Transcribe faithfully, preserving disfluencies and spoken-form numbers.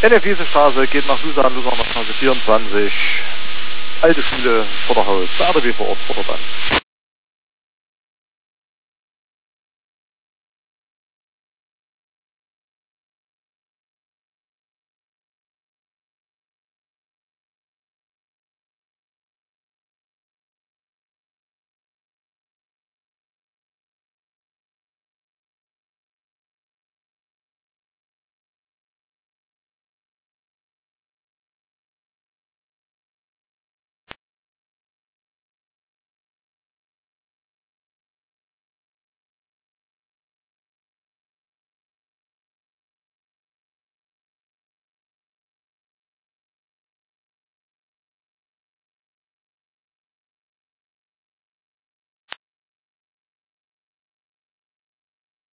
N F Wiesenstraße geht nach Susan, Lusanstraße vierundzwanzig. Alte Schule, Vorderhaus, der R D W vor Ort, Vorderbahn.